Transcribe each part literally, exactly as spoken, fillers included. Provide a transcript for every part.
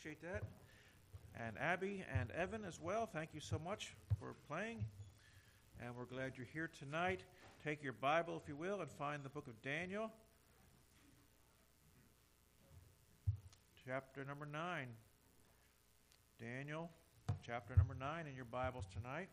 appreciate that. And Abby and Evan as well, thank you so much for playing. And we're glad you're here tonight. Take your Bible, if you will, and find the book of Daniel, chapter number nine. Daniel, chapter number nine in your Bibles tonight.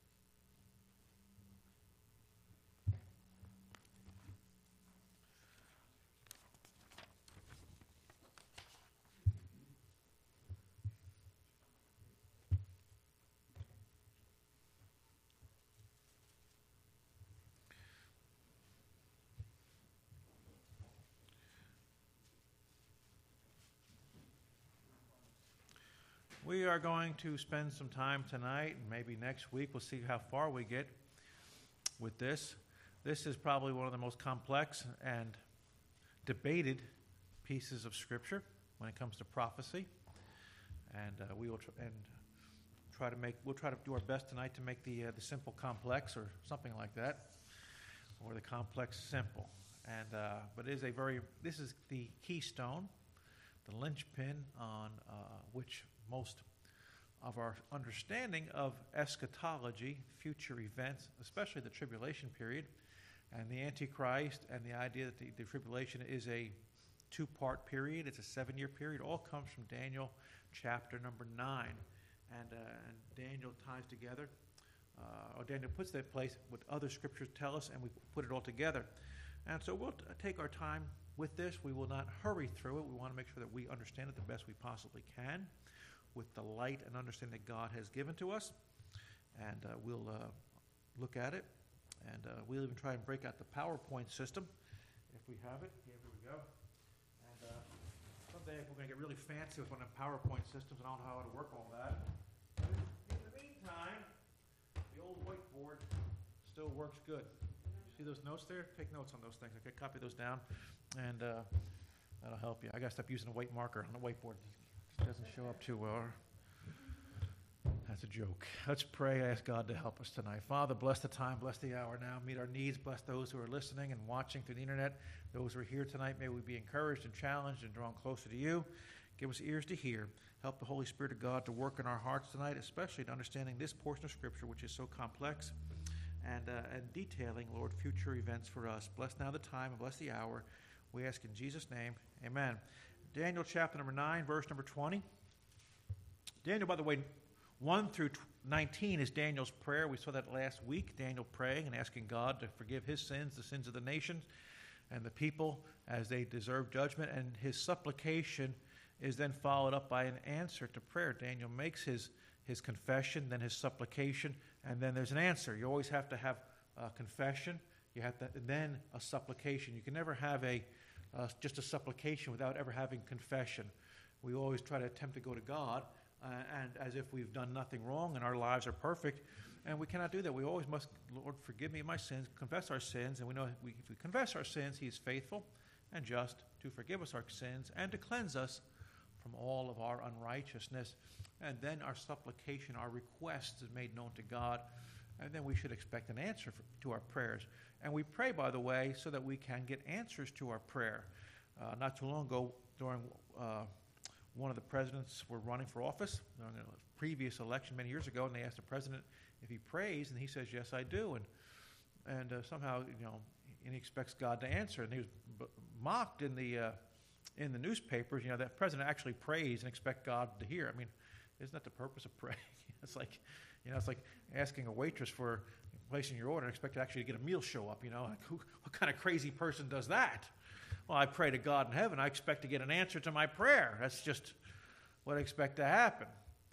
We are going to spend some time tonight, and maybe next week. We'll see how far we get with this. This is probably one of the most complex and debated pieces of Scripture when it comes to prophecy. And uh, we will tr- and try to make. We'll try to do our best tonight to make the uh, the simple complex, or something like that, or the complex simple. And uh, but it is a very. This is the keystone, the linchpin on uh, which most of our understanding of eschatology, future events, especially the tribulation period, and the Antichrist, and the idea that the, the tribulation is a two-part period, it's a seven-year period, all comes from Daniel chapter number nine. And, uh, and Daniel ties together, uh, or Daniel puts that in place what other scriptures tell us, and we put it all together. And so we'll t- take our time with this. We will not hurry through it. We want to make sure that we understand it the best we possibly can, with the light and understanding that God has given to us. And uh, we'll uh, look at it. And uh, we'll even try and break out the PowerPoint system, if we have it. Here we go. And uh, someday we're going to get really fancy with one of the PowerPoint systems, and I don't know how to work all that. But in the meantime, the old whiteboard still works good. See those notes there? Take notes on those things. Okay, copy those down, and uh, that'll help you. I got to stop using a white marker on the whiteboard. Doesn't show up too well. That's a joke. Let's pray. Ask God to help us tonight. Father, bless the time, bless the hour now. Meet our needs. Bless those who are listening and watching through the internet. Those who are here tonight, may we be encouraged and challenged and drawn closer to you. Give us ears to hear. Help the Holy Spirit of God to work in our hearts tonight, especially in understanding this portion of Scripture, which is so complex, and, uh, and detailing, Lord, future events for us. Bless now the time and bless the hour. We ask in Jesus' name. Amen. Daniel chapter number nine, verse number twenty. Daniel, by the way, one through nineteen is Daniel's prayer. We saw that last week, Daniel praying and asking God to forgive his sins, the sins of the nations and the people as they deserve judgment. And his supplication is then followed up by an answer to prayer. Daniel makes his, his confession, then his supplication, and then there's an answer. You always have to have a confession. You have to, then a supplication. You can never have a Uh, just a supplication without ever having confession. We always try to attempt to go to God uh, and as if we've done nothing wrong and our lives are perfect, and we cannot do that. We always must, Lord, forgive me my sins, confess our sins, and we know we, if we confess our sins, He is faithful and just to forgive us our sins and to cleanse us from all of our unrighteousness. And then our supplication, our request is made known to God, and then we should expect an answer for, to our prayers. And we pray, by the way, so that we can get answers to our prayer. Uh, not too long ago, during uh, one of the presidents were running for office, during a previous election many years ago, and they asked the president if he prays, and he says, yes, I do. And and uh, somehow, you know, and he expects God to answer. And he was b- mocked in the uh, in the newspapers, you know, that president actually prays and expect God to hear. I mean, isn't that the purpose of praying? It's like, you know, it's like asking a waitress for placing your order and expect to actually get a meal show up, you know. Like, who, what kind of crazy person does that? Well, I pray to God in heaven. I expect to get an answer to my prayer. That's just what I expect to happen.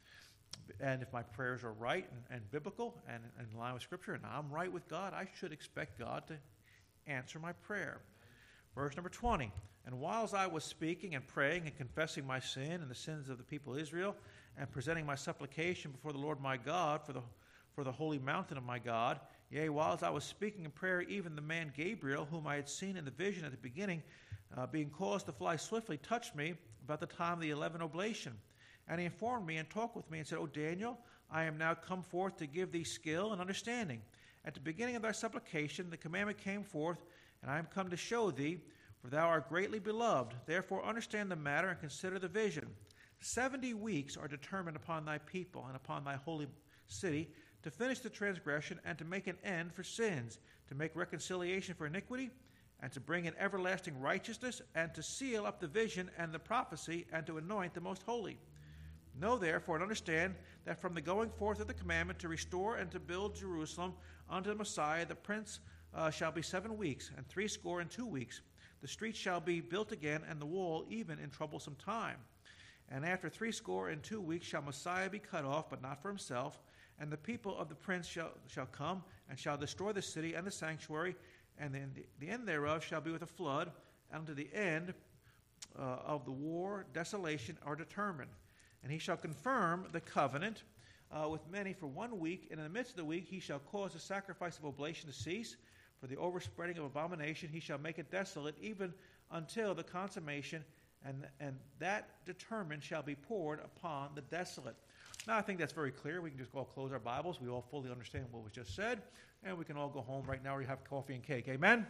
And if my prayers are right and, and biblical and, and in line with Scripture, and I'm right with God, I should expect God to answer my prayer. Verse number twenty. And whilst I was speaking and praying and confessing my sin and the sins of the people of Israel, and presenting my supplication before the Lord my God for the for the holy mountain of my God, yea, whilst I was speaking in prayer, even the man Gabriel, whom I had seen in the vision at the beginning, uh, being caused to fly swiftly, touched me about the time of the eleven oblation. And he informed me and talked with me and said, O Daniel, I am now come forth to give thee skill and understanding. At the beginning of thy supplication, the commandment came forth, and I am come to show thee, for thou art greatly beloved. Therefore understand the matter and consider the vision. Seventy weeks are determined upon thy people and upon thy holy city to finish the transgression and to make an end for sins, to make reconciliation for iniquity, and to bring in everlasting righteousness, and to seal up the vision and the prophecy, and to anoint the most holy. Know therefore and understand that from the going forth of the commandment to restore and to build Jerusalem unto the Messiah, the prince uh, shall be seven weeks, and threescore and two weeks. The streets shall be built again, and the wall even in troublesome time. And after threescore and two weeks shall Messiah be cut off, but not for himself. And the people of the prince shall, shall come, and shall destroy the city and the sanctuary, and then the, the end thereof shall be with a flood, and unto the end uh, of the war desolation are determined. And he shall confirm the covenant uh, with many for one week, and in the midst of the week he shall cause the sacrifice of oblation to cease. For the overspreading of abomination he shall make it desolate, even until the consummation, and, and that determined shall be poured upon the desolate. Now, I think that's very clear. We can just all close our Bibles. We all fully understand what was just said, and we can all go home right now or have coffee and cake. Amen?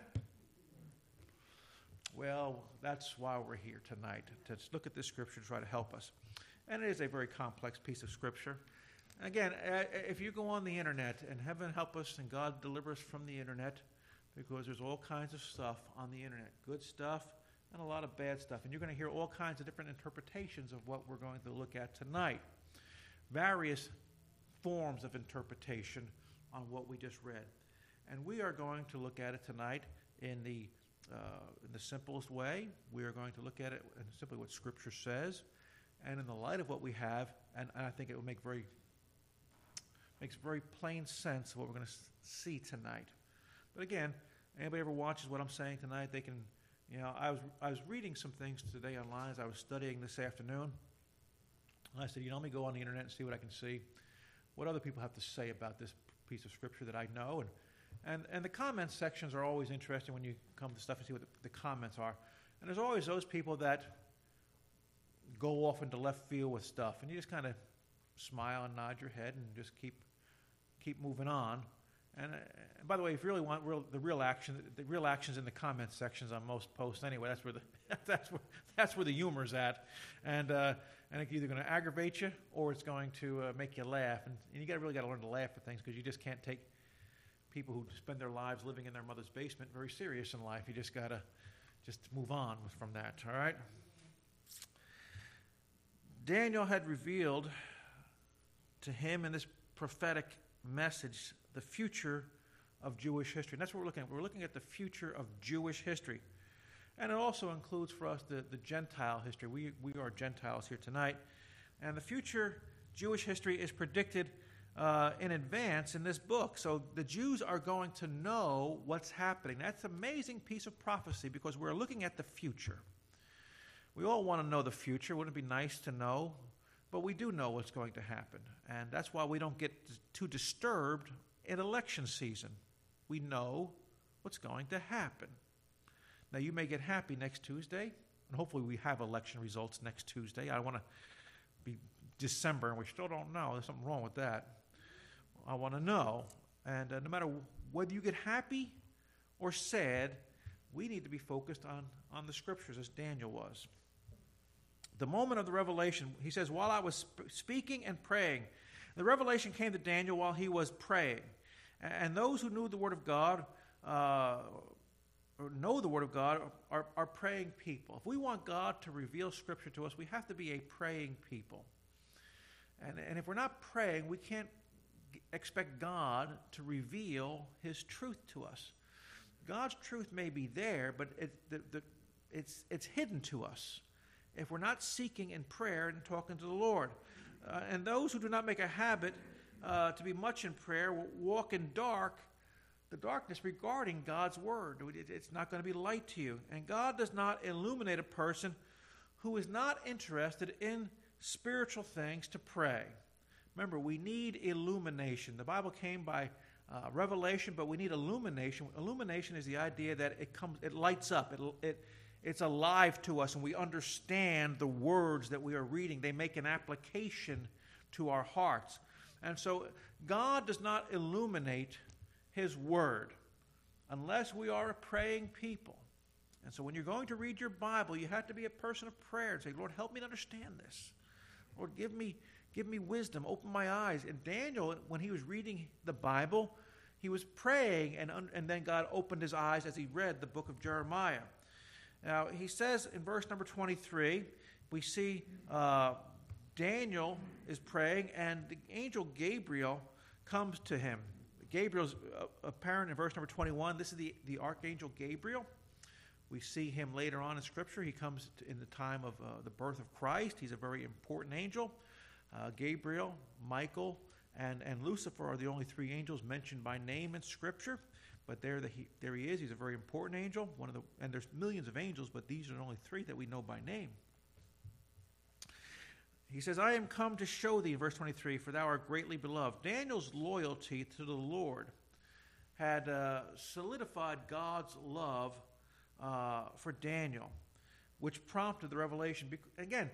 Well, that's why we're here tonight, to look at this scripture to try to help us. And it is a very complex piece of scripture. Again, if you go on the internet, and heaven help us and God deliver us from the internet, because there's all kinds of stuff on the internet, good stuff and a lot of bad stuff. And you're going to hear all kinds of different interpretations of what we're going to look at tonight. Various forms of interpretation on what we just read. And we are going to look at it tonight in the, uh, in the simplest way. We are going to look at it in simply what Scripture says, and in the light of what we have, and, and I think it will make very, makes very plain sense of what we're going to see tonight. But again, anybody ever watches what I'm saying tonight, they can, you know, I was I was reading some things today online as I was studying this afternoon. And I said, you know, let me go on the internet and see what I can see, what other people have to say about this piece of scripture that I know. And and, and the comments sections are always interesting when you come to stuff and see what the, the comments are. And there's always those people that go off into left field with stuff, and you just kind of smile and nod your head and just keep keep moving on. And, uh, and by the way, if you really want real, the real action, the real action's in the comments sections on most posts anyway. That's where the that's where that's where the humor's at, and uh, and it's either going to aggravate you or it's going to uh, make you laugh. And, and you got really got to learn to laugh at things, because you just can't take people who spend their lives living in their mother's basement very serious in life. You just got to just move on from that. All right. Daniel had revealed to him in this prophetic message the future of Jewish history. And that's what we're looking at. We're looking at the future of Jewish history. And it also includes for us the, the Gentile history. We, we are Gentiles here tonight. And the future Jewish history is predicted uh, in advance in this book. So the Jews are going to know what's happening. That's an amazing piece of prophecy, because we're looking at the future. We all want to know the future. Wouldn't it be nice to know? But we do know what's going to happen. And that's why we don't get too disturbed in election season. We know what's going to happen. Now, you may get happy next Tuesday, and hopefully we have election results next Tuesday. I want to be December, and we still don't know. There's something wrong with that. I want to know. And uh, no matter whether you get happy or sad, we need to be focused on, on the Scriptures, as Daniel was. The moment of the revelation, he says, while I was sp- speaking and praying, the revelation came to Daniel while he was praying. And those who knew the Word of God, uh, or know the Word of God, are, are praying people. If we want God to reveal Scripture to us, we have to be a praying people. And, and if we're not praying, we can't expect God to reveal His truth to us. God's truth may be there, but it, the, the, it's, it's hidden to us if we're not seeking in prayer and talking to the Lord. Uh, and those who do not make a habit uh, to be much in prayer will walk in dark, the darkness regarding God's word. It, it's not going to be light to you. And God does not illuminate a person who is not interested in spiritual things to pray. Remember, we need illumination. The Bible came by uh, revelation, but we need illumination. Illumination is the idea that it comes, it lights up. It, it It's alive to us, and we understand the words that we are reading. They make an application to our hearts. And so God does not illuminate His Word unless we are a praying people. And so when you're going to read your Bible, you have to be a person of prayer and say, Lord, help me to understand this. Lord, give me, give me wisdom, open my eyes. And Daniel, when he was reading the Bible, he was praying, and, and then God opened his eyes as he read the book of Jeremiah. Now, he says in verse number twenty-three, we see uh, Daniel is praying, and the angel Gabriel comes to him. Gabriel's uh, apparent in verse number twenty-one. This is the, the archangel Gabriel. We see him later on in Scripture. He comes to, in the time of uh, the birth of Christ. He's a very important angel. Uh, Gabriel, Michael, and, and Lucifer are the only three angels mentioned by name in Scripture. But there, the, he, there he is. He's a very important angel. One of the, and there's millions of angels, but these are the only three that we know by name. He says, I am come to show thee, in verse twenty-three, for thou art greatly beloved. Daniel's loyalty to the Lord had uh, solidified God's love uh, for Daniel, which prompted the revelation. Again,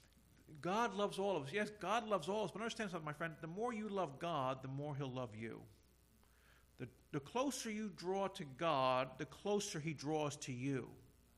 God loves all of us. Yes, God loves all of us, but understand something, my friend. The more you love God, the more he'll love you. The, the closer you draw to God, the closer he draws to you.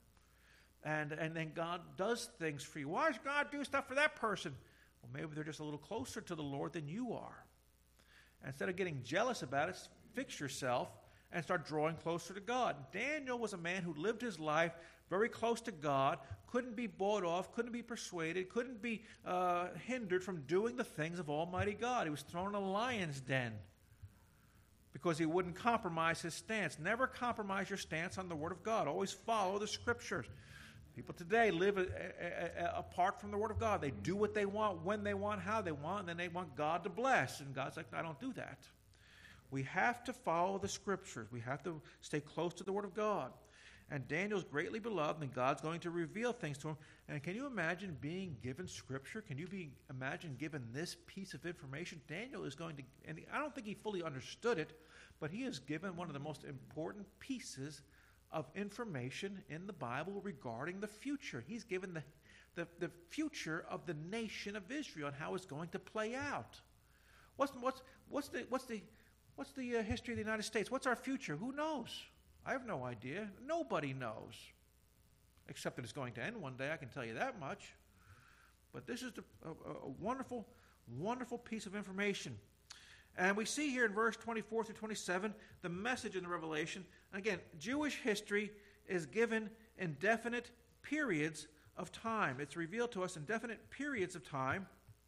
And, and then God does things for you. Why does God do stuff for that person? Well, maybe they're just a little closer to the Lord than you are. And instead of getting jealous about it, fix yourself and start drawing closer to God. Daniel was a man who lived his life very close to God, couldn't be bought off, couldn't be persuaded, couldn't be uh, hindered from doing the things of Almighty God. He was thrown in a lion's den because he wouldn't compromise his stance. Never compromise your stance on the Word of God. Always follow the Scriptures. People today live a, a, a, apart from the Word of God. They do what they want, when they want, how they want, and then they want God to bless. And God's like, I don't do that. We have to follow the Scriptures. We have to stay close to the Word of God. And Daniel's greatly beloved, and God's going to reveal things to him. And can you imagine being given Scripture? Can you be imagine given this piece of information? Daniel is going to, and I don't think he fully understood it, but he is given one of the most important pieces of information in the Bible regarding the future. He's given the, the, the future of the nation of Israel and how it's going to play out. What's, what's, what's the, what's the, what's the uh, history of the United States? What's our future? Who knows? I have no idea. Nobody knows. Except that it's going to end one day, I can tell you that much. But this is the, a, a wonderful, wonderful piece of information. And we see here in verse twenty-four through twenty-seven, the message in the Revelation. Again, Jewish history is given in definite periods of time. It's revealed to us in definite periods of time.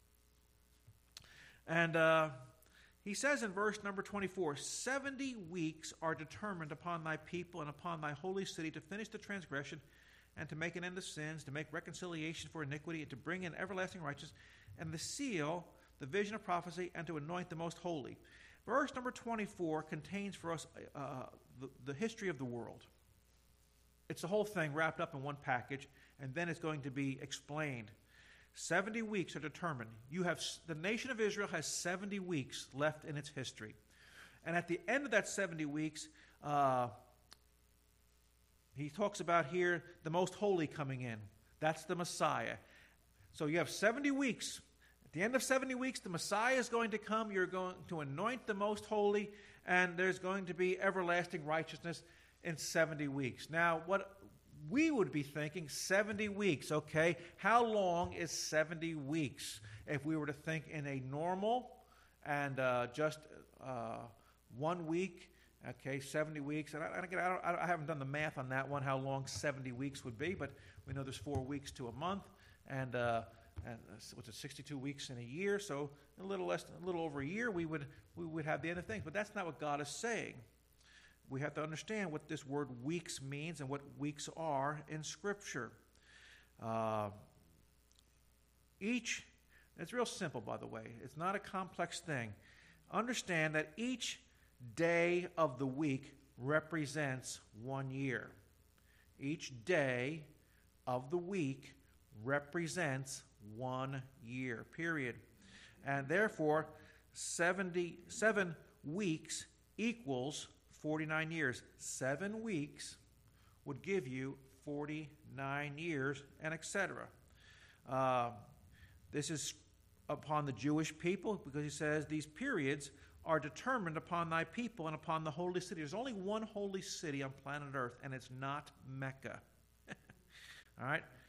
And uh, he says in verse number twenty-four, seventy weeks are determined upon thy people and upon thy holy city to finish the transgression and to make an end of sins, to make reconciliation for iniquity, and to bring in everlasting righteousness, and the seal, the vision of prophecy, and to anoint the most holy. Verse number twenty-four contains for us uh, the, the history of the world. It's the whole thing wrapped up in one package, and then it's going to be explained. seventy weeks are determined. You have the nation of Israel has seventy weeks left in its history. And at the end of that seventy weeks, uh, he talks about here the most holy coming in. That's the Messiah. So you have seventy weeks. At the end of seventy weeks, the Messiah is going to come. You're going to anoint the most holy, and there's going to be everlasting righteousness in seventy weeks. Now, what we would be thinking, seventy weeks, okay? How long is seventy weeks? If we were to think in a normal and uh, just uh, one week, okay, seventy weeks. And I, I, don't, I haven't done the math on that one, how long seventy weeks would be, but we know there's four weeks to a month, and uh, and what's it, sixty-two weeks in a year, so a little less, a little over a year, we would we would have the end of things. But that's not what God is saying. We have to understand what this word weeks means and what weeks are in Scripture. Uh, each, it's real simple, by the way. It's not a complex thing. Understand that each day of the week represents one year. Each day of the week represents one year, period. And therefore, seventy-seven weeks equals forty-nine years. Seven weeks would give you forty-nine years, and et cetera. Uh, this is upon the Jewish people, because he says these periods are determined upon thy people and upon the holy city. There's only one holy city on planet Earth, and it's not Mecca. All right?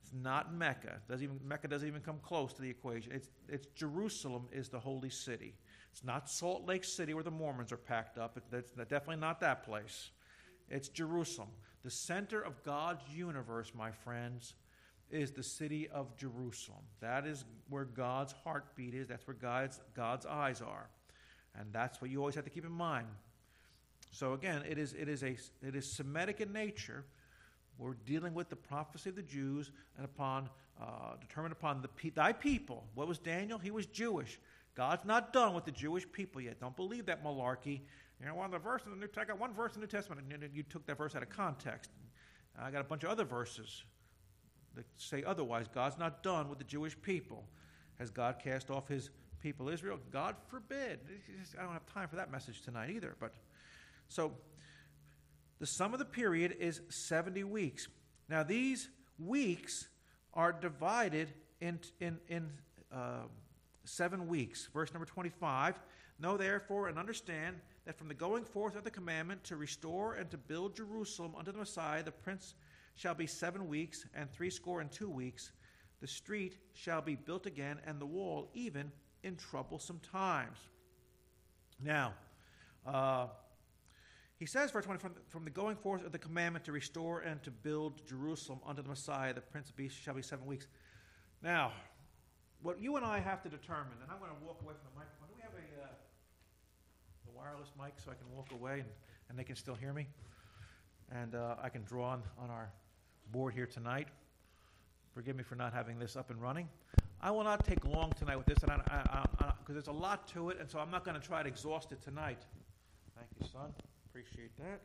It's not Mecca. Doesn't even, Mecca doesn't even come close to the equation. It's, it's Jerusalem is the holy city. It's not Salt Lake City where the Mormons are packed up. It's definitely not that place. It's Jerusalem. The center of God's universe, my friends, is the city of Jerusalem. That is where God's heartbeat is. That's where God's, God's eyes are. And that's what you always have to keep in mind. So again, it is, it is, a, it is Semitic in nature. We're dealing with the prophecy of the Jews and upon uh, determined upon the pe- thy people. What was Daniel? He was Jewish. God's not done with the Jewish people yet. Don't believe that malarkey. You know, one of the verse in the New I got one verse in the New Testament, and you took that verse out of context. I got a bunch of other verses that say otherwise. God's not done with the Jewish people. Has God cast off his people Israel? God forbid. I don't have time for that message tonight either. But so the sum of the period is seventy weeks. Now these weeks are divided in in in uh, seven weeks. Verse number twenty-five. Know therefore and understand that from the going forth of the commandment to restore and to build Jerusalem unto the Messiah, the prince shall be seven weeks and threescore and two weeks. The street shall be built again, and the wall even in troublesome times. Now, uh, he says, verse twenty, from, from the going forth of the commandment to restore and to build Jerusalem unto the Messiah, the prince of peace shall be seven weeks. Now, what you and I have to determine, and I'm going to walk away from the microphone. Do we have a... Uh, wireless mic so I can walk away and, and they can still hear me. And uh, I can draw on, on our board here tonight. Forgive me for not having this up and running. I will not take long tonight with this because I, I, I, there's a lot to it, and so I'm not going to try to exhaust it tonight. Thank you, son. Appreciate that.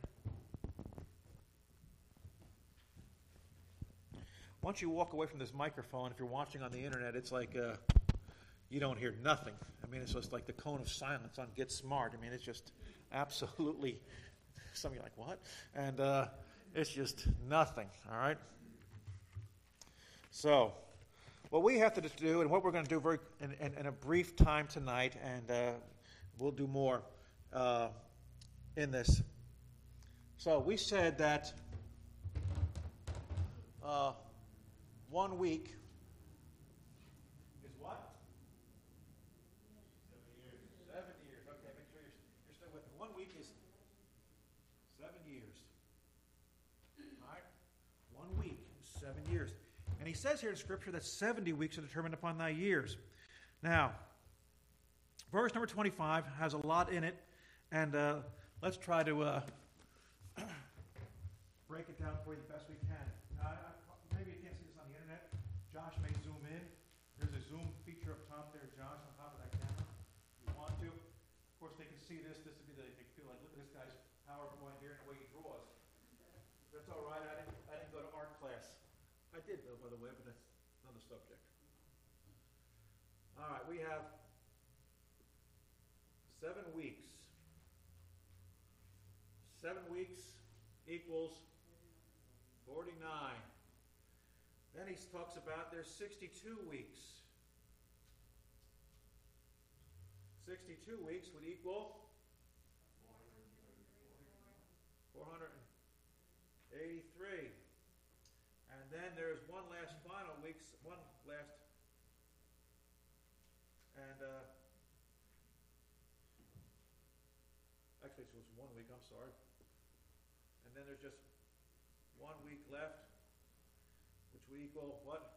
Once you walk away from this microphone, if you're watching on the internet, it's like... Uh, you don't hear nothing. I mean, it's just like the cone of silence on Get Smart. I mean, it's just absolutely, some of you are like, what? And uh, it's just nothing, all right? So, what we have to do, and what we're going to do very in, in, in a brief time tonight, and uh, we'll do more uh, in this. So, we said that uh, one week years. And he says here in Scripture that seventy weeks are determined upon thy years. Now, verse number twenty-five has a lot in it, and uh, let's try to uh, break it down for you the best we can. Now, I, I, maybe you can't see this on the internet. Josh may zoom in. There's a zoom feature up top there, Josh, on top of that camera. If you want to. Of course, they can see this. This would be the, they can feel like, look at this guy's PowerPoint here and the way he draws. That's all right. I didn't, I didn't go to art class. I did, though, by the way, but that's another subject. All right, we have seven weeks. Seven weeks equals forty-nine. Then he talks about there's sixty-two weeks. sixty-two weeks would equal four hundred eighty-three. And then there's one last final week, one last, and uh, actually it was one week, I'm sorry. And then there's just one week left, which would equal what?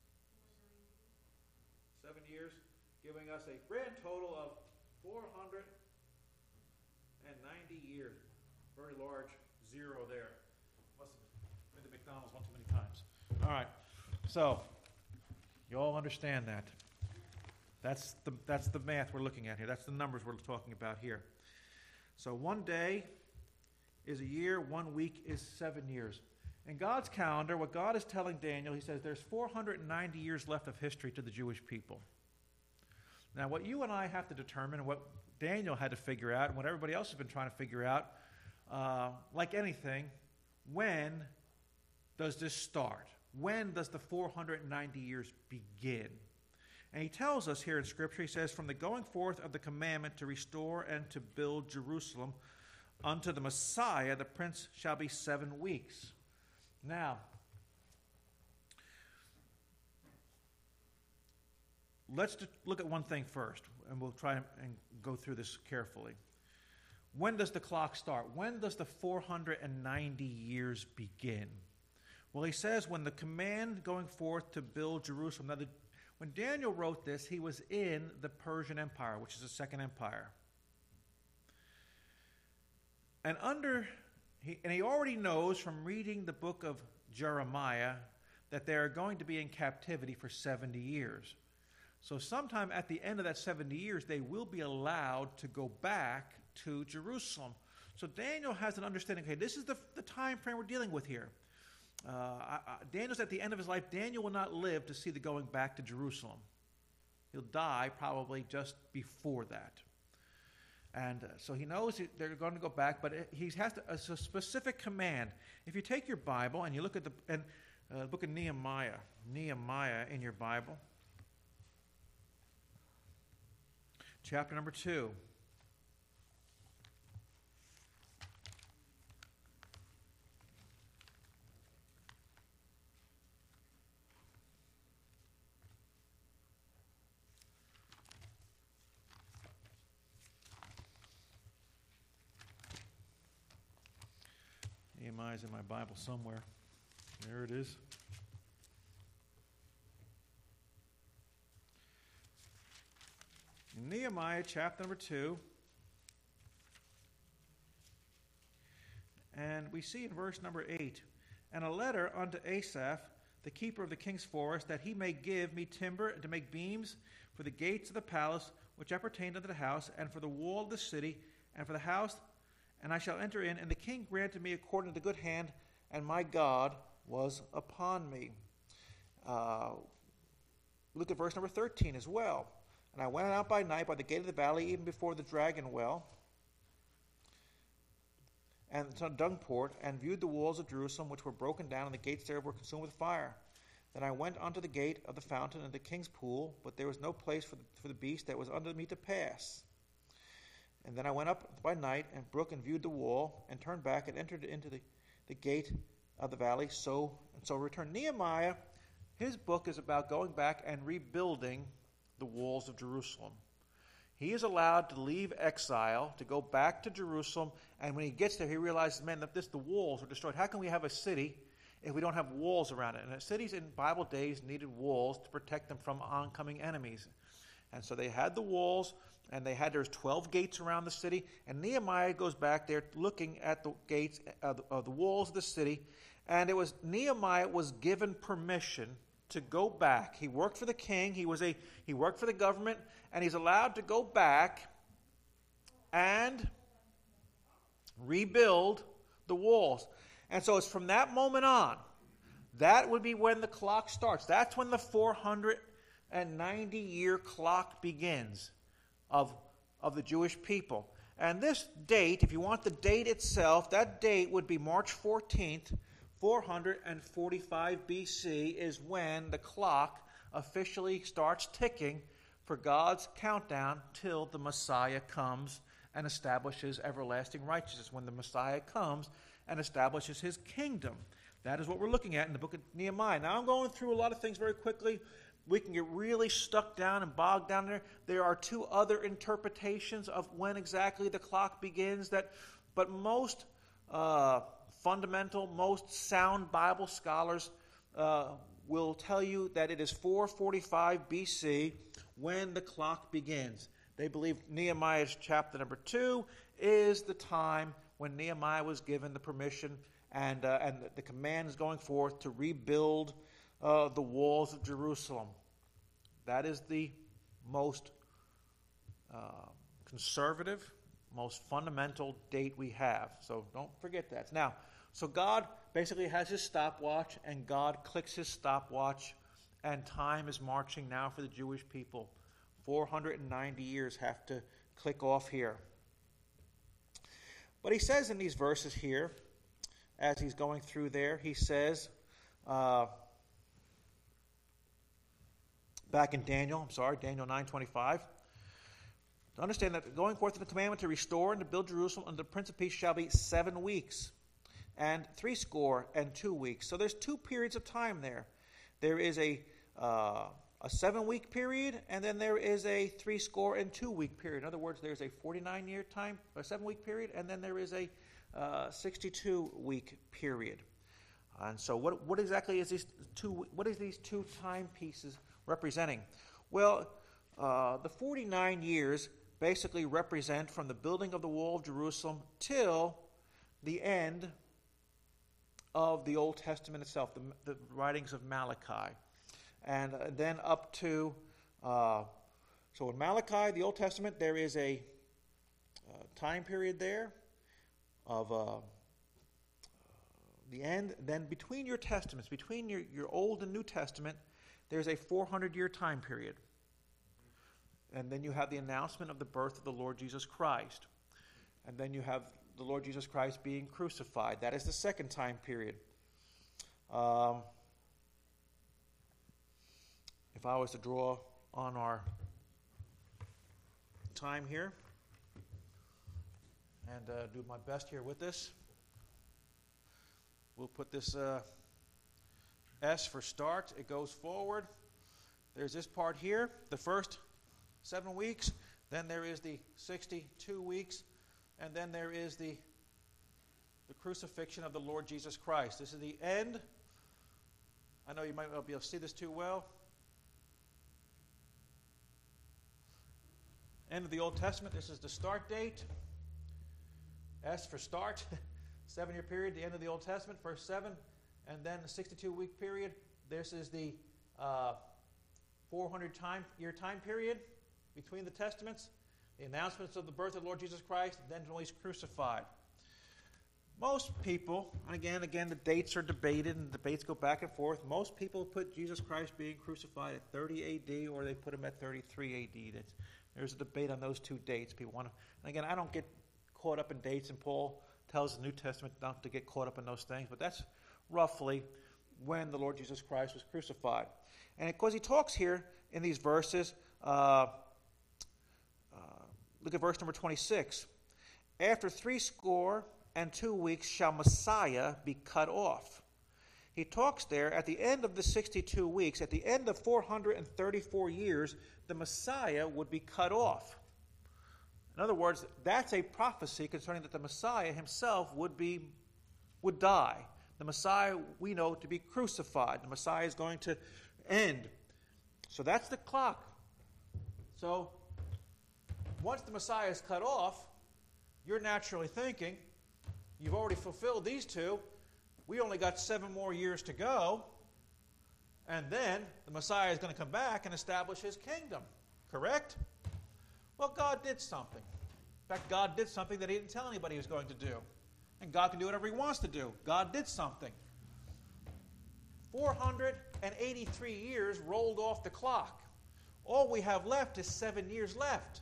Seven years, giving us a grand total of four hundred ninety years. Very large zero there. Must have been to McDonald's one too many times. All right, so you all understand that. That's the that's the math we're looking at here. That's the numbers we're talking about here. So one day is a year, one week is seven years. In God's calendar, what God is telling Daniel, he says there's four hundred ninety years left of history to the Jewish people. Now, what you and I have to determine, and what Daniel had to figure out, and what everybody else has been trying to figure out, uh, like anything, when does this start? When does the four hundred ninety years begin? And he tells us here in Scripture, he says, from the going forth of the commandment to restore and to build Jerusalem unto the Messiah, the prince shall be seven weeks. Now, let's look at one thing first, and we'll try and go through this carefully. When does the clock start? When does the four hundred ninety years begin? Well, he says when the command going forth to build Jerusalem. Now, the, when Daniel wrote this, he was in the Persian Empire, which is the second empire. And under, he, and he already knows from reading the book of Jeremiah that they are going to be in captivity for seventy years. So sometime at the end of that seventy years, they will be allowed to go back to Jerusalem. So Daniel has an understanding, okay, this is the, the time frame we're dealing with here. Uh, I, I, Daniel's at the end of his life. Daniel will not live to see the going back to Jerusalem. He'll die probably just before that. And uh, so he knows they're going to go back, but it, he has to, a, a specific command. If you take your Bible and you look at the and, uh, book of Nehemiah, Nehemiah in your Bible, chapter number two. Nehemiah's in my Bible somewhere. There it is. Nehemiah chapter number two. And we see in verse number eight, and a letter unto Asaph, the keeper of the king's forest, that he may give me timber to make beams for the gates of the palace, which appertain unto the house, and for the wall of the city, and for the house, and I shall enter in. And the king granted me according to the good hand, and my God was upon me. Uh, look at verse number thirteen as well. And I went out by night by the gate of the valley, even before the dragon well, and the dung port, and viewed the walls of Jerusalem, which were broken down, and the gates thereof were consumed with fire. Then I went unto the gate of the fountain and the king's pool, but there was no place for the, for the beast that was under me to pass. And then I went up by night and brook and viewed the wall, and turned back and entered into the, the gate of the valley, so and so returned. Nehemiah, his book is about going back and rebuilding the walls of Jerusalem. He is allowed to leave exile, to go back to Jerusalem, and when he gets there, he realizes, man, that this the walls are destroyed. How can we have a city if we don't have walls around it? And cities in Bible days needed walls to protect them from oncoming enemies. And so they had the walls, and they had, there's twelve gates around the city, and Nehemiah goes back there looking at the gates of the, of the walls of the city, and it was, Nehemiah was given permission to go back. He worked for the king, he was a, he worked for the government, and he's allowed to go back and rebuild the walls. And so it's from that moment on, that would be when the clock starts. That's when the four hundred ninety year clock begins of, of the Jewish people. And this date, if you want the date itself, that date would be March fourteenth, four hundred forty-five B C is when the clock officially starts ticking for God's countdown till the Messiah comes and establishes everlasting righteousness, when the Messiah comes and establishes his kingdom. That is what we're looking at in the book of Nehemiah. Now, I'm going through a lot of things very quickly. We can get really stuck down and bogged down there. There are two other interpretations of when exactly the clock begins, that, but most uh, fundamental, most sound Bible scholars uh, will tell you that it is four forty-five B C when the clock begins. They believe Nehemiah's chapter number two is the time when Nehemiah was given the permission and, uh, and the command is going forth to rebuild uh, the walls of Jerusalem. That is the most uh, conservative, most fundamental date we have. So don't forget that. Now, so God basically has his stopwatch, and God clicks his stopwatch, and time is marching now for the Jewish people. four hundred ninety years have to click off here. But he says in these verses here, as he's going through there, he says, uh, back in Daniel, I'm sorry, Daniel nine twenty-five, to understand that going forth in the commandment to restore and to build Jerusalem under the Prince of Peace shall be seven weeks, and three score and two weeks. So there's two periods of time there. There is a uh, a seven-week period, and then there is a three-score and two-week period. In other words, there's a forty-nine-year time, a seven-week period, and then there is a uh, sixty-two-week period. And so, what what exactly is these two? What is these two timepieces representing? Well, uh, the forty-nine years basically represent from the building of the wall of Jerusalem till the end of the Old Testament itself, the, the writings of Malachi. And uh, then up to, uh, so in Malachi, the Old Testament, there is a uh, time period there of uh, the end. Then between your testaments, between your, your Old and New Testament, there's a four hundred year time period. And then you have the announcement of the birth of the Lord Jesus Christ. And then you have the Lord Jesus Christ being crucified. That is the second time period. Um, if I was to draw on our time here and uh, do my best here with this, we'll put this uh, S for start. It goes forward. There's this part here, the first seven weeks. Then there is the sixty-two weeks. And then there is the, the crucifixion of the Lord Jesus Christ. This is the end. I know you might not be able to see this too well. End of the Old Testament. This is the start date. S for start. Seven-year period, the end of the Old Testament, first seven. And then the sixty-two week period. This is the uh, four hundred time, year time period between the Testaments. The announcements of the birth of the Lord Jesus Christ, then when he's crucified. Most people, and again, again, the dates are debated and debates go back and forth. Most people put Jesus Christ being crucified at thirty A D or they put him at thirty-three A D. That's, there's a debate on those two dates. People want to, and again, I don't get caught up in dates, and Paul tells the New Testament not to get caught up in those things, but that's roughly when the Lord Jesus Christ was crucified. And of course, he talks here in these verses. Uh, Look at verse number twenty-six. After three score and two weeks shall Messiah be cut off. He talks there at the end of the sixty-two weeks, at the end of four hundred thirty-four years, the Messiah would be cut off. In other words, that's a prophecy concerning that the Messiah himself would be, would die. The Messiah we know to be crucified. The Messiah is going to end. So that's the clock. So once the Messiah is cut off, you're naturally thinking, you've already fulfilled these two. We only got seven more years to go. And then the Messiah is going to come back and establish his kingdom. Correct? Well, God did something. In fact, God did something that he didn't tell anybody he was going to do. And God can do whatever he wants to do. God did something. four hundred eighty-three years rolled off the clock. All we have left is seven years left.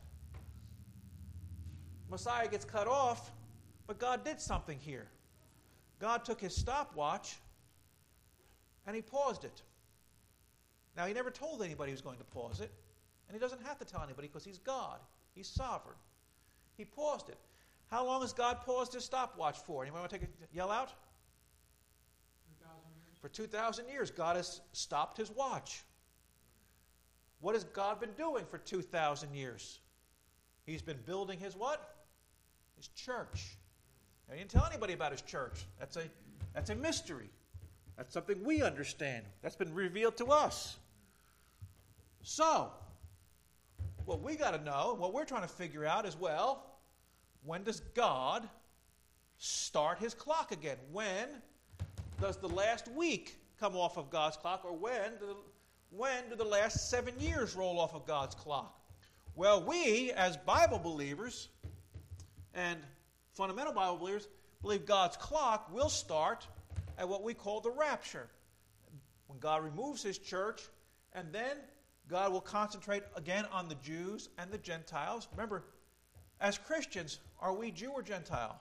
Messiah gets cut off, but God did something here. God took his stopwatch and he paused it. Now, he never told anybody he was going to pause it, and he doesn't have to tell anybody because he's God. He's sovereign. He paused it. How long has God paused his stopwatch for? Anyone want to take a yell out? two thousand years. For two thousand years, God has stopped his watch. What has God been doing for two thousand years? He's been building his what? His church. Now, he didn't tell anybody about his church. That's a, that's a mystery. That's something we understand. That's been revealed to us. So, what we got to know, what we're trying to figure out is, well, when does God start his clock again? When does the last week come off of God's clock? Or when do the, when do the last seven years roll off of God's clock? Well, we, as Bible believers and fundamental Bible believers, believe God's clock will start at what we call the rapture. When God removes his church, and then God will concentrate again on the Jews and the Gentiles. Remember, as Christians, are we Jew or Gentile?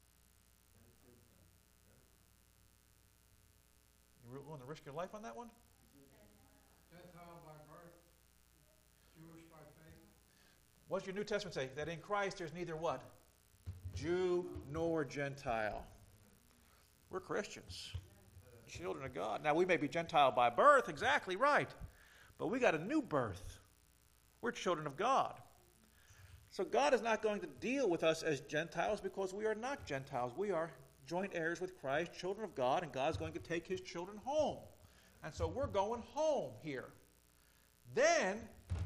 You willing to risk your life on that one? Gentile by birth, Jewish by faith. What does your New Testament say? That in Christ there's neither what? Jew nor Gentile. We're Christians, children of God. Now, we may be Gentile by birth, exactly right. But we got a new birth. We're children of God. So God is not going to deal with us as Gentiles because we are not Gentiles. We are joint heirs with Christ, children of God, and God's going to take his children home. And so we're going home here. Then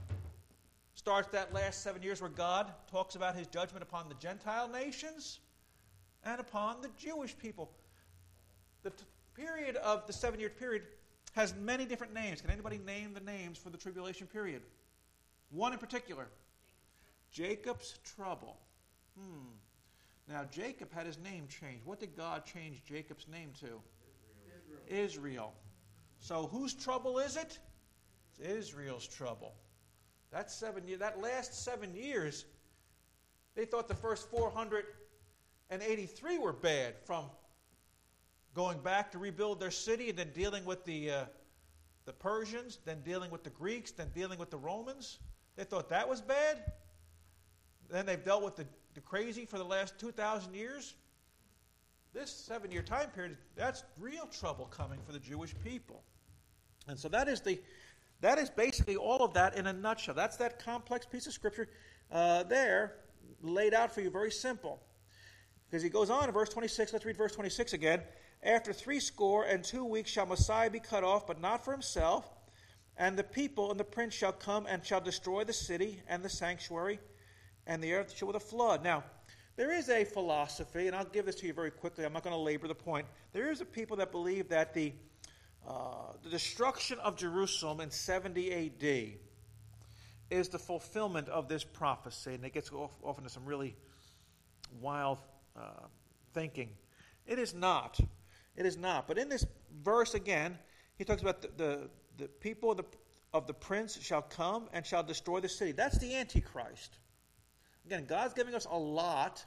starts that last seven years where God talks about his judgment upon the Gentile nations and upon the Jewish people. The t- period of the seven-year period has many different names. Can anybody name the names for the tribulation period? One in particular. Jacob's trouble. Hmm. Now, Jacob had his name changed. What did God change Jacob's name to? Israel. Israel. So whose trouble is it? It's Israel's trouble. That seven year, that last seven years, they thought the first four hundred eighty-three were bad, from going back to rebuild their city and then dealing with the uh, the Persians, then dealing with the Greeks, then dealing with the Romans. They thought that was bad. Then they've dealt with the, the crazy for the last two thousand years. This seven-year time period, that's real trouble coming for the Jewish people. And so that is the that is basically all of that in a nutshell. That's that complex piece of scripture uh, there laid out for you, very simple. Because he goes on in verse twenty-six, let's read verse twenty-six again. After three score and two weeks shall Messiah be cut off, but not for himself. And the people and the prince shall come and shall destroy the city and the sanctuary, and the earth shall with a flood. Now, there is a philosophy, and I'll give this to you very quickly. I'm not going to labor the point. There is a people that believe that the, uh, the destruction of Jerusalem in seventy A D is the fulfillment of this prophecy, and it gets off, off into some really wild uh, thinking. It is not. It is not. But in this verse again, he talks about the, the, the people of the, of the prince shall come and shall destroy the city. That's the Antichrist. Again, God's giving us a lot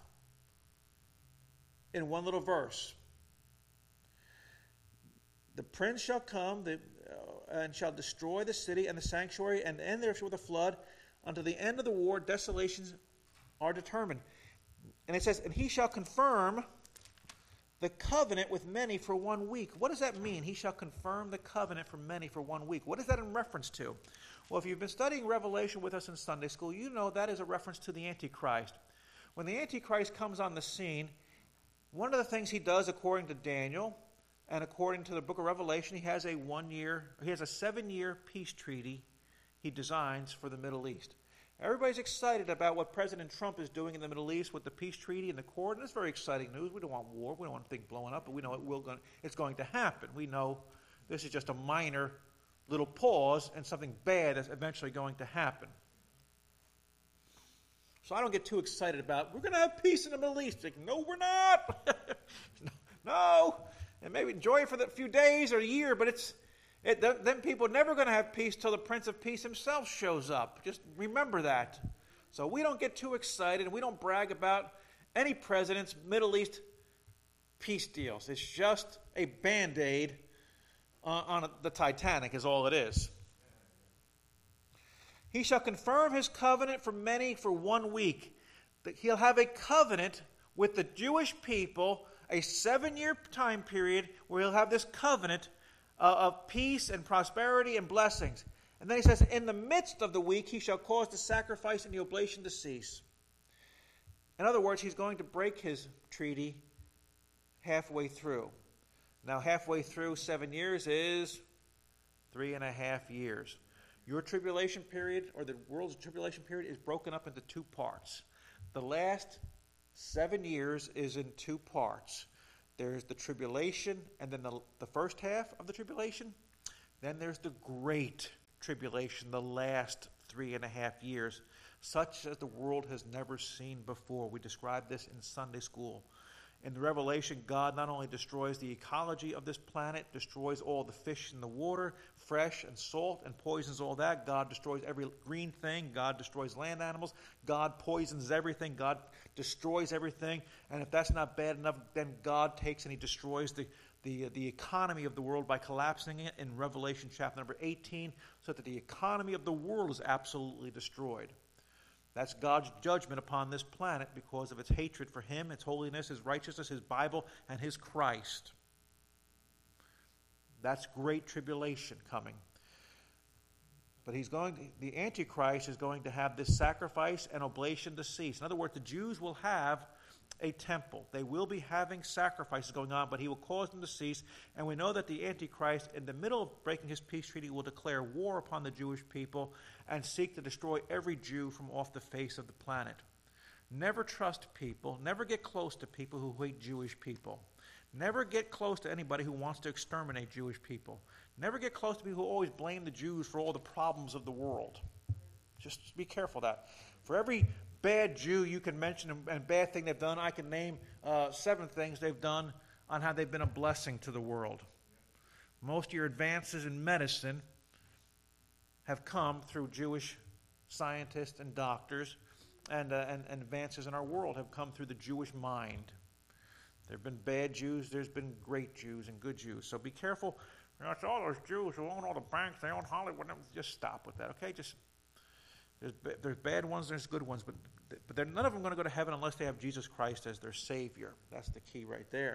in one little verse. The prince shall come the, uh, and shall destroy the city and the sanctuary, and end there with a flood. Until the end of the war, desolations are determined. And it says, and he shall confirm the covenant with many for one week. What does that mean? He shall confirm the covenant for many for one week. What is that in reference to? Well, if you've been studying Revelation with us in Sunday school, you know that is a reference to the Antichrist. When the Antichrist comes on the scene, one of the things he does, according to Daniel and according to the book of Revelation, he has a one-year, he has a seven-year peace treaty he designs for the Middle East. Everybody's excited about what President Trump is doing in the Middle East with the peace treaty and the court, and it's very exciting news. We don't want war. We don't want things blowing up, but we know it will go, it's going to happen. We know this is just a minor little pause and something bad is eventually going to happen. So I don't get too excited about, we're going to have peace in the Middle East. Like, no, we're not. No. And maybe enjoy it for a few days or a year, but it's It, then people are never going to have peace till the Prince of Peace himself shows up. Just remember that. So we don't get too excited, and we don't brag about any president's Middle East peace deals. It's just a Band-Aid on, on the Titanic is all it is. He shall confirm his covenant for many for one week. He'll have a covenant with the Jewish people, a seven-year time period where he'll have this covenant Uh, of peace and prosperity and blessings. And then he says, in the midst of the week, he shall cause the sacrifice and the oblation to cease. In other words, he's going to break his treaty halfway through. Now, halfway through seven years is three and a half years. Your tribulation period, or the world's tribulation period, is broken up into two parts. The last seven years is in two parts. There's the tribulation, and then the, the first half of the tribulation. Then there's the great tribulation, the last three and a half years, such as the world has never seen before. We described this in Sunday school. In the Revelation, God not only destroys the ecology of this planet, destroys all the fish in the water, fresh and salt, and poisons all that. God destroys every green thing. God destroys land animals. God poisons everything. God destroys everything. And if that's not bad enough, then God takes and he destroys the, the, the economy of the world by collapsing it in Revelation chapter number eighteen, so that the economy of the world is absolutely destroyed. That's God's judgment upon this planet because of its hatred for him, its holiness, his righteousness, his Bible, and his Christ. That's great tribulation coming. But he's going to, the Antichrist is going to have this sacrifice and oblation to cease. In other words, the Jews will have a temple. They will be having sacrifices going on, but he will cause them to cease. And we know that the Antichrist, in the middle of breaking his peace treaty, will declare war upon the Jewish people and seek to destroy every Jew from off the face of the planet. Never trust people. Never get close to people who hate Jewish people. Never get close to anybody who wants to exterminate Jewish people. Never get close to people who always blame the Jews for all the problems of the world. Just be careful of that. For every bad Jew you can mention and, and bad thing they've done, I can name uh, seven things they've done on how they've been a blessing to the world. Most of your advances in medicine have come through Jewish scientists and doctors, and, uh, and, and advances in our world have come through the Jewish mind. There have been bad Jews, there's been great Jews and good Jews. So be careful. You know, it's all those Jews who own all the banks, they own Hollywood. Just stop with that, okay? Just there's, there's bad ones, there's good ones, but but they're, none of them are going to go to heaven unless they have Jesus Christ as their Savior. That's the key right there.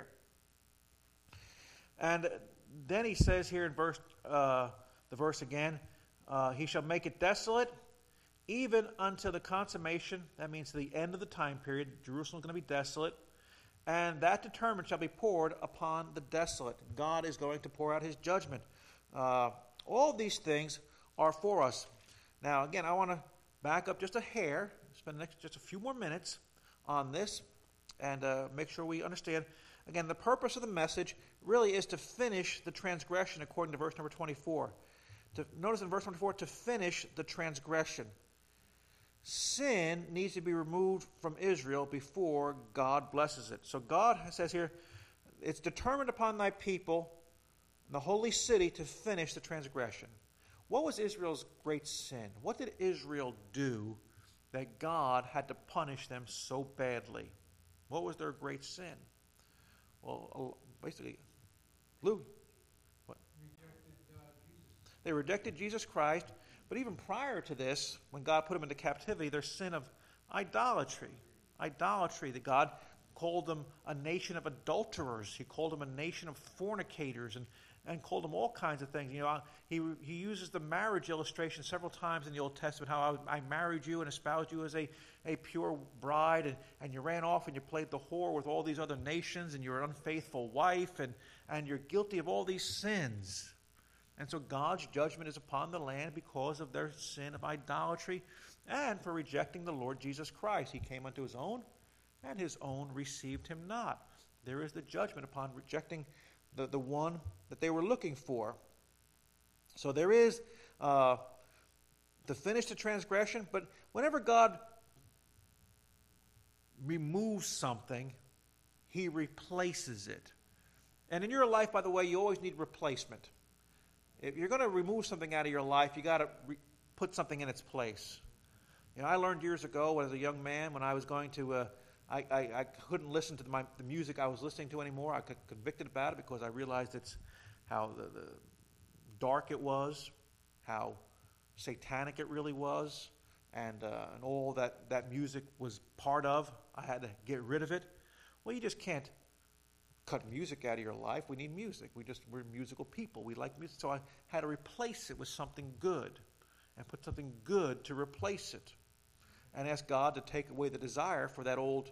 And then he says here in verse uh, the verse again, uh, he shall make it desolate, even until the consummation. That means the end of the time period. Jerusalem is going to be desolate. And that determined shall be poured upon the desolate. God is going to pour out his judgment. Uh, all these things are for us. Now, again, I want to back up just a hair, spend the next just a few more minutes on this, and uh, make sure we understand. Again, the purpose of the message really is to finish the transgression, according to verse number twenty-four. To, notice in verse twenty-four, to finish the transgression. Sin needs to be removed from Israel before God blesses it. So God says here, it's determined upon thy people, the holy city, to finish the transgression. What was Israel's great sin? What did Israel do that God had to punish them so badly? What was their great sin? Well, basically, Lou, what? Rejected uh, Jesus. They rejected Jesus Christ. But even prior to this, when God put them into captivity, their sin of idolatry. Idolatry, that God called them a nation of adulterers. He called them a nation of fornicators and, and called them all kinds of things. You know, he, he uses the marriage illustration several times in the Old Testament, how I, I married you and espoused you as a, a pure bride, and, and you ran off and you played the whore with all these other nations, and you're an unfaithful wife, and, and you're guilty of all these sins. And so God's judgment is upon the land because of their sin of idolatry and for rejecting the Lord Jesus Christ. He came unto his own, and his own received him not. There is the judgment upon rejecting the, the one that they were looking for. So there is uh, to finish the transgression, but whenever God removes something, he replaces it. And in your life, by the way, you always need replacement. If you're going to remove something out of your life, you got to re- put something in its place. You know, I learned years ago as a young man when I was going to, uh, I, I, I couldn't listen to my, the music I was listening to anymore. I got convicted about it because I realized it's how the, the dark it was, how satanic it really was, and uh, and all that that music was part of. I had to get rid of it. Well, you just can't cut music out of your life. We need music. We just, we're musical people. We like music. So I had to replace it with something good and put something good to replace it and ask God to take away the desire for that old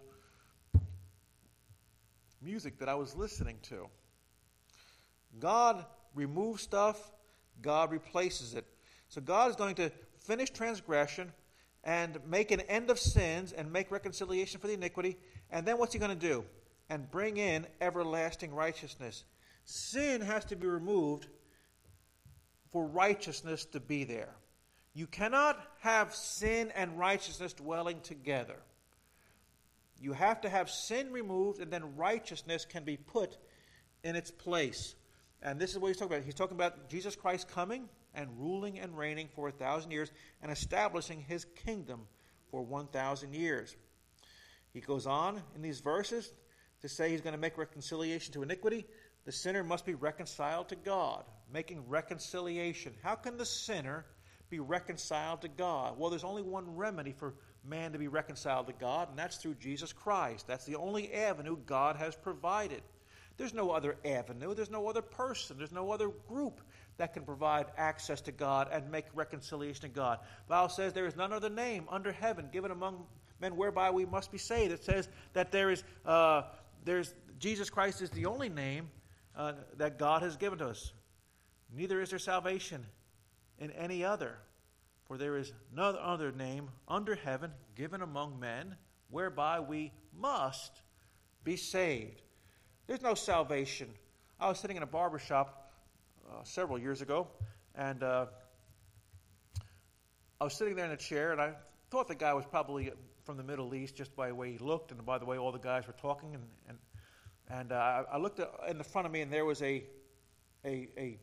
music that I was listening to. God removes stuff. God replaces it. So God is going to finish transgression and make an end of sins and make reconciliation for the iniquity. And then what's he going to do? And bring in everlasting righteousness. Sin has to be removed for righteousness to be there. You cannot have sin and righteousness dwelling together. You have to have sin removed, and then righteousness can be put in its place. And this is what he's talking about. He's talking about Jesus Christ coming and ruling and reigning for a thousand years and establishing his kingdom for one thousand years. He goes on in these verses to say he's going to make reconciliation to iniquity. The sinner must be reconciled to God, making reconciliation. How can the sinner be reconciled to God? Well, there's only one remedy for man to be reconciled to God, and that's through Jesus Christ. That's the only avenue God has provided. There's no other avenue. There's no other person. There's no other group that can provide access to God and make reconciliation to God. The Bible says there is none other name under heaven given among men whereby we must be saved. It says that there is, uh, there's Jesus Christ is the only name uh, that God has given to us. Neither is there salvation in any other, for there is no other name under heaven given among men whereby we must be saved. There's no salvation. I was sitting in a barber shop uh, several years ago, and uh, I was sitting there in a chair, and I thought the guy was probably from the Middle East just by the way he looked and by the way all the guys were talking. And and, and uh, I looked at, in the front of me, and there was a a, a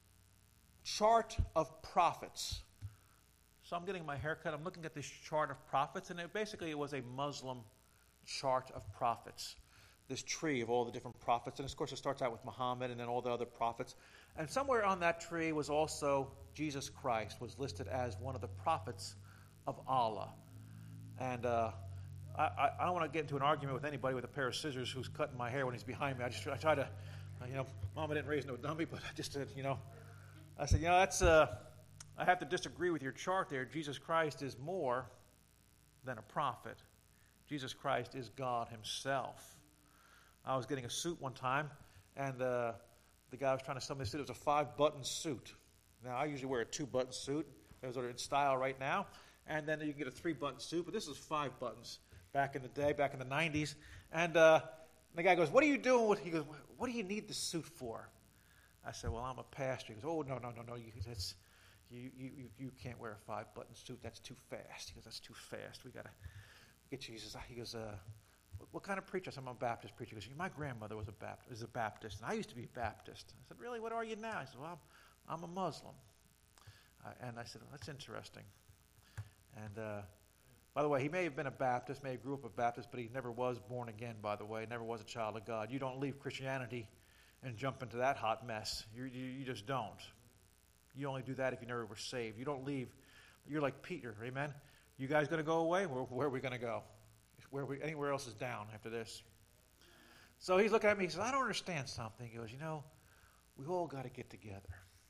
chart of prophets. So I'm getting my hair cut. I'm looking at this chart of prophets, and it, basically it was a Muslim chart of prophets. This tree of all the different prophets. And of course it starts out with Muhammad and then all the other prophets. And somewhere on that tree was also Jesus Christ, was listed as one of the prophets of Allah. And uh, I, I don't want to get into an argument with anybody with a pair of scissors who's cutting my hair when he's behind me. I just I try to, you know, Mama didn't raise no dummy, but I just said, you know, I said, you know, that's, uh, I have to disagree with your chart there. Jesus Christ is more than a prophet. Jesus Christ is God himself. I was getting a suit one time, and uh, the guy was trying to sell me a suit. It was a five-button suit. Now, I usually wear a two-button suit. Those are in style right now. And then you can get a three-button suit, but this is five buttons back in the day, back in the nineties. And uh, the guy goes, what are you doing with, he goes, what do you need the suit for? I said, well, I'm a pastor. He goes, oh, no, no, no, no, you, that's, you, you, you can't wear a five-button suit. That's too fast. He goes, that's too fast. We got to get Jesus. He goes, uh, what kind of preacher? I said, I'm a Baptist preacher. He goes, my grandmother was a Baptist, was a Baptist, and I used to be a Baptist. I said, really, what are you now? He said, well, I'm, I'm a Muslim. Uh, and I said, well, that's interesting. And uh, by the way, he may have been a Baptist, may have grew up a Baptist, but he never was born again, by the way, never was a child of God. You don't leave Christianity and jump into that hot mess. You, you, you just don't. You only do that if you never were saved. You don't leave. You're like Peter, amen? You guys going to go away? Where, where are we going to go? Where we, anywhere else is down after this. So he's looking at me. He says, I don't understand something. He goes, you know, we all got to get together.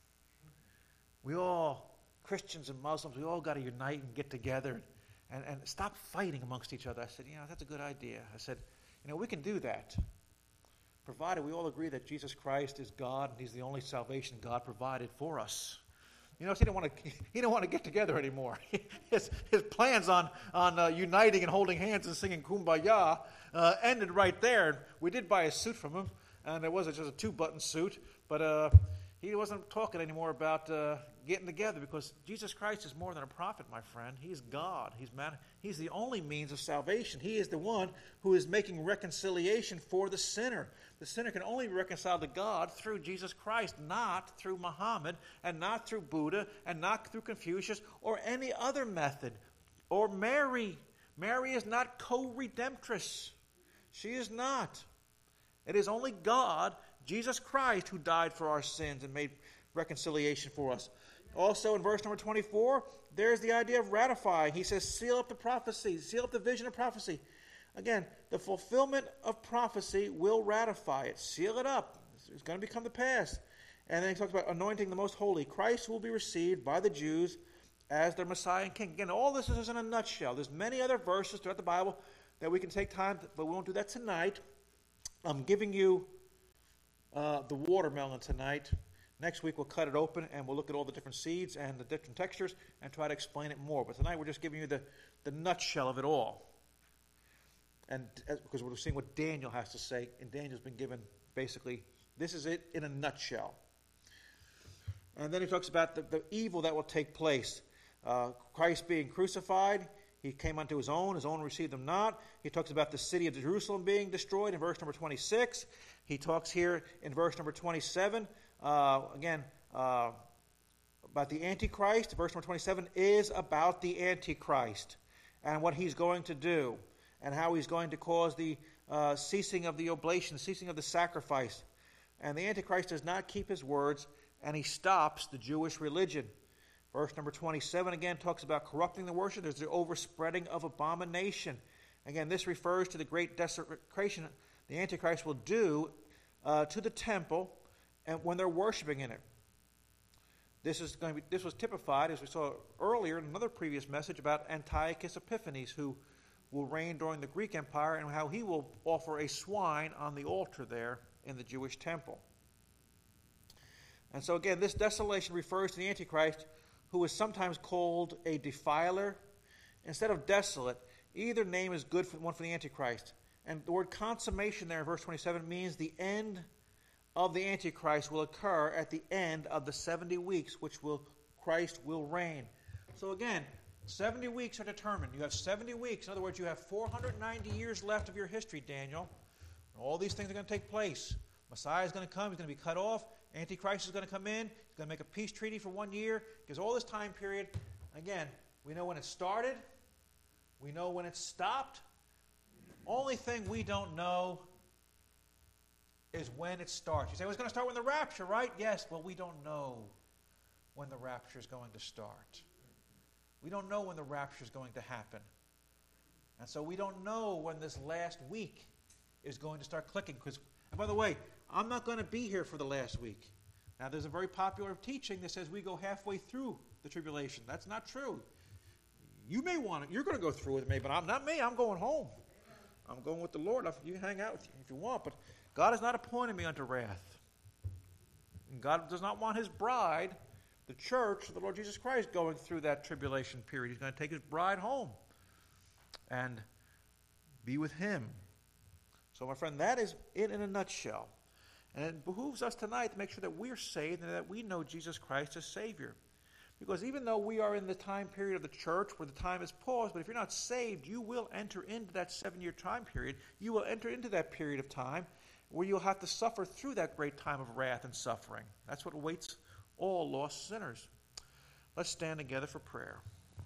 We all, Christians and Muslims, we all got to unite and get together and, and stop fighting amongst each other. I said, you know, that's a good idea. I said, you know, we can do that, provided we all agree that Jesus Christ is God and he's the only salvation God provided for us. You know, he didn't want to. He didn't want to get together anymore. his his plans on on uh, uniting and holding hands and singing "Kumbaya" uh, ended right there. We did buy a suit from him, and it wasn't just a two-button suit, but uh, he wasn't talking anymore about uh, getting together because Jesus Christ is more than a prophet, my friend. He's God. He's man. He's the only means of salvation. He is the one who is making reconciliation for the sinner. The sinner can only be reconciled to God through Jesus Christ, not through Muhammad, and not through Buddha, and not through Confucius, or any other method. Or Mary. Mary is not co-redemptress. She is not. It is only God, Jesus Christ, who died for our sins and made reconciliation for us. Also in verse number twenty-four, there's the idea of ratifying. He says, seal up the prophecy, seal up the vision of prophecy. Again, the fulfillment of prophecy will ratify it. Seal it up. It's going to become the past. And then he talks about anointing the most holy. Christ will be received by the Jews as their Messiah and King. Again, all this is in a nutshell. There's many other verses throughout the Bible that we can take time, to, but we won't do that tonight. I'm giving you uh, the watermelon tonight. Next week we'll cut it open and we'll look at all the different seeds and the different textures and try to explain it more. But tonight we're just giving you the, the nutshell of it all. And as, because we're seeing what Daniel has to say, and Daniel's been given basically, this is it in a nutshell. And then he talks about the, the evil that will take place. Uh, Christ being crucified, he came unto his own, his own received him not. He talks about the city of Jerusalem being destroyed in verse number twenty-six. He talks here in verse number twenty-seven, uh, again, uh, about the Antichrist. Verse number twenty-seven is about the Antichrist and what he's going to do, and how he's going to cause the uh, ceasing of the oblation, ceasing of the sacrifice. And the Antichrist does not keep his words, and he stops the Jewish religion. Verse number twenty-seven again talks about corrupting the worship. There's the overspreading of abomination. Again, this refers to the great desecration the Antichrist will do uh, to the temple, and when they're worshiping in it. This is going to be, this was typified, as we saw earlier in another previous message, about Antiochus Epiphanes, who will reign during the Greek Empire, and how he will offer a swine on the altar there in the Jewish temple. And so again, this desolation refers to the Antichrist, who is sometimes called a defiler. Instead of desolate, either name is good for one for the Antichrist. And the word consummation there in verse twenty-seven means the end of the Antichrist will occur at the end of the seventy weeks, which will Christ will reign. So again, seventy weeks are determined. You have seventy weeks. In other words, you have four hundred ninety years left of your history, Daniel. All these things are going to take place. Messiah is going to come. He's going to be cut off. Antichrist is going to come in. He's going to make a peace treaty for one year. Gives all this time period. Again, we know when it started. We know when it stopped. Only thing we don't know is when it starts. You say, well, it's going to start when the rapture, right? Yes, well, we don't know when the rapture is going to start. We don't know when the rapture is going to happen. And so we don't know when this last week is going to start clicking. Because, and by the way, I'm not going to be here for the last week. Now, there's a very popular teaching that says we go halfway through the tribulation. That's not true. You may want it. You're going to go through with me, but I'm not me. I'm going home. I'm going with the Lord. You can hang out with you if you want, but God has not appointed me unto wrath. And God does not want his bride, the church, the Lord Jesus Christ, going through that tribulation period. He's going to take his bride home and be with him. So, my friend, that is it in a nutshell. And it behooves us tonight to make sure that we're saved and that we know Jesus Christ as Savior. Because even though we are in the time period of the church where the time is paused, but if you're not saved, you will enter into that seven-year time period. You will enter into that period of time where you'll have to suffer through that great time of wrath and suffering. That's what awaits all lost sinners. Let's stand together for prayer.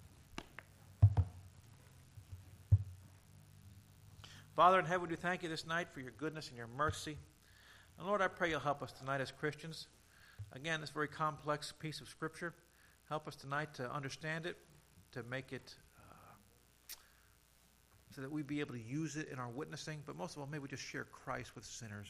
Father in heaven, we thank you this night for your goodness and your mercy. And Lord, I pray you'll help us tonight as Christians. Again, this very complex piece of Scripture. Help us tonight to understand it, to make it uh, so that we be able to use it in our witnessing. But most of all, may we just share Christ with sinners.